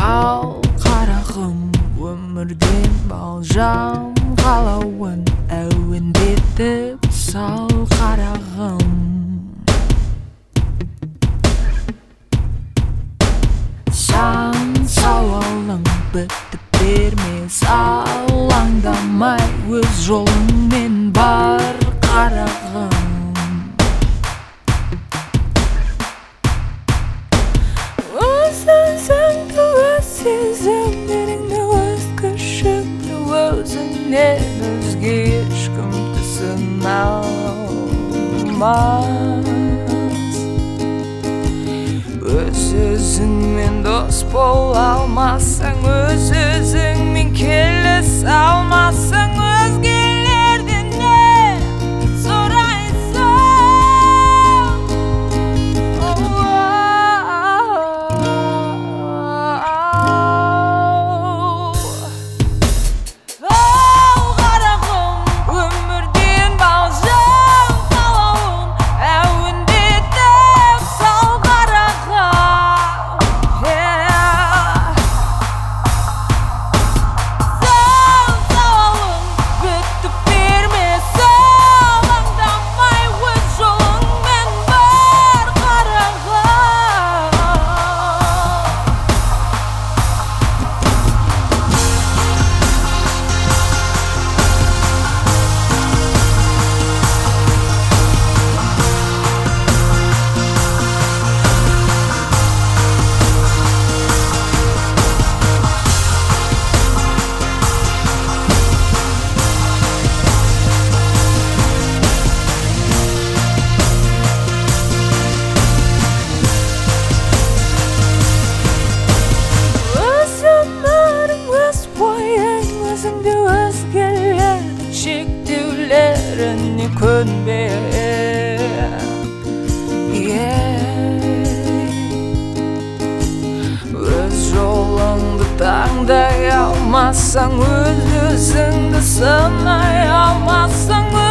Sal qarag'im өмірден болжам қалауын әуендетіп сал қарағым Сан сауалың бітіп бермес алаңдамай өз жолыңмен бар қарағым Өз-өзіңді өз сезімдеріңді өз күшіңді өзіңнен өзге ешкімді сына алмас Өз-өзіңмен дос бола алмасаң өз-өзіңмен келісе алмасаң өзгелерден не сұрайсың шектеулеріне көнбе Өз жолыңды таңдай алмасаң өз-өзіңді сынай алмасаң